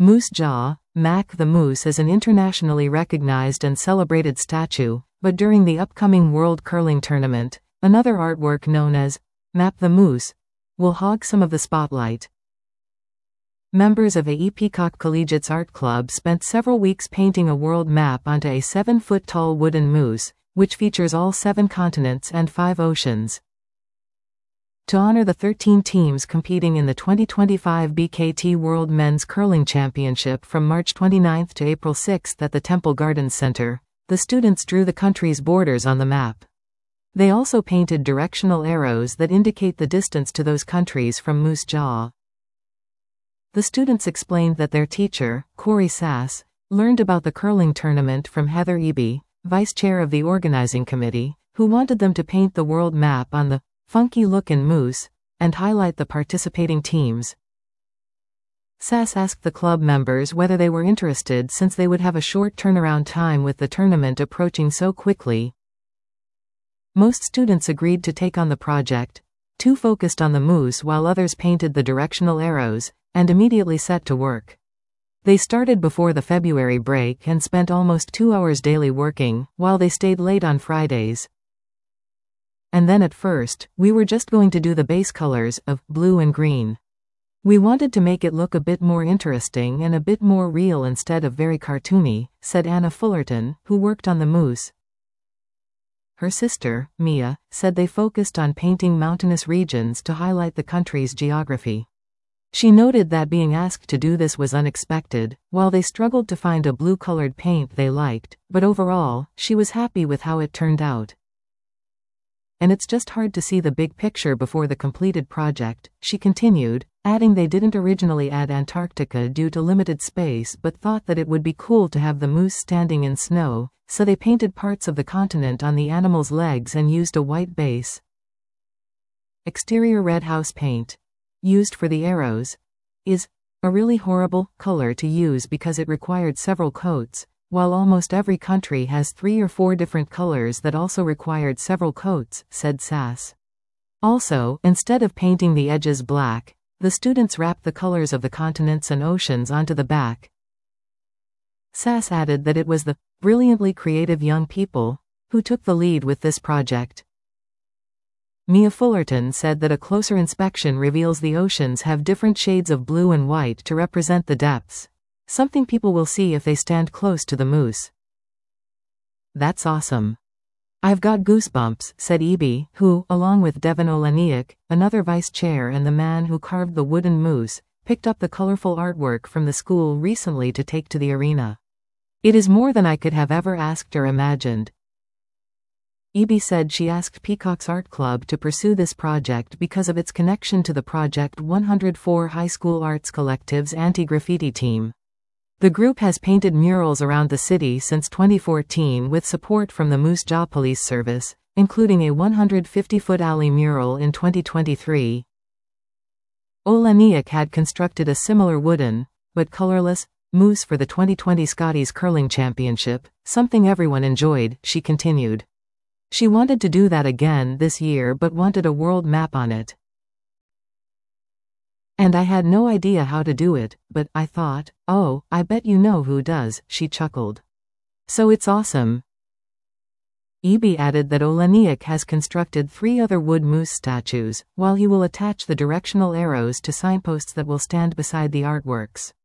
Moose Jaw, Mac the Moose is an internationally recognized and celebrated statue, but during the upcoming World Curling Tournament, another artwork known as Map the Moose will hog some of the spotlight. Members of AE Peacock Collegiate's art club spent several weeks painting a world map onto a 7-foot-tall wooden moose, which features all 7 continents and 5 oceans. To honor the 13 teams competing in the 2025 BKT World Men's Curling Championship from March 29 to April 6 at the Temple Gardens Center, the students drew the country's borders on the map. They also painted directional arrows that indicate the distance to those countries from Moose Jaw. The students explained that their teacher, Corey Sass, learned about the curling tournament from Heather Eby, vice chair of the organizing committee, who wanted them to paint the world map on the funky-looking moose and highlight the participating teams. Sass asked the club members whether they were interested since they would have a short turnaround time with the tournament approaching so quickly. Most students agreed to take on the project. 2 focused on the moose while others painted the directional arrows, and immediately set to work. They started before the February break and spent almost 2 hours daily working, while they stayed late on Fridays. And then at first, we were just going to do the base colors of blue and green. We wanted to make it look a bit more interesting and a bit more real instead of very cartoony, said Anna Fullerton, who worked on the moose. Her sister, Mia, said they focused on painting mountainous regions to highlight the country's geography. She noted that being asked to do this was unexpected, while they struggled to find a blue-colored paint they liked, but overall, she was happy with how it turned out. And it's just hard to see the big picture before the completed project, she continued, adding they didn't originally add Antarctica due to limited space but thought that it would be cool to have the moose standing in snow, so they painted parts of the continent on the animal's legs and used a white base. Exterior red house paint, used for the arrows, is a really horrible color to use because it required several coats, while almost every country has 3 or 4 different colors that also required several coats, said Sass. Also, instead of painting the edges black, the students wrapped the colors of the continents and oceans onto the back. Sass added that it was the brilliantly creative young people who took the lead with this project. Mia Fullerton said that a closer inspection reveals the oceans have different shades of blue and white to represent the depths, something people will see if they stand close to the moose. That's awesome. I've got goosebumps, said Eby, who, along with Devin Oleniuk, another vice chair and the man who carved the wooden moose, picked up the colorful artwork from the school recently to take to the arena. It is more than I could have ever asked or imagined. Eby said she asked Peacock's Art Club to pursue this project because of its connection to the Project 104 High School Arts Collective's anti-graffiti team. The group has painted murals around the city since 2014 with support from the Moose Jaw Police Service, including a 150-foot alley mural in 2023. Oleniuk had constructed a similar wooden, but colorless, moose for the 2020 Scotties Curling Championship, something everyone enjoyed, she continued. She wanted to do that again this year but wanted a world map on it. And I had no idea how to do it, but I thought, oh, I bet you know who does, she chuckled. So it's awesome. Eby added that Oleniuk has constructed 3 other wood moose statues, while he will attach the directional arrows to signposts that will stand beside the artworks.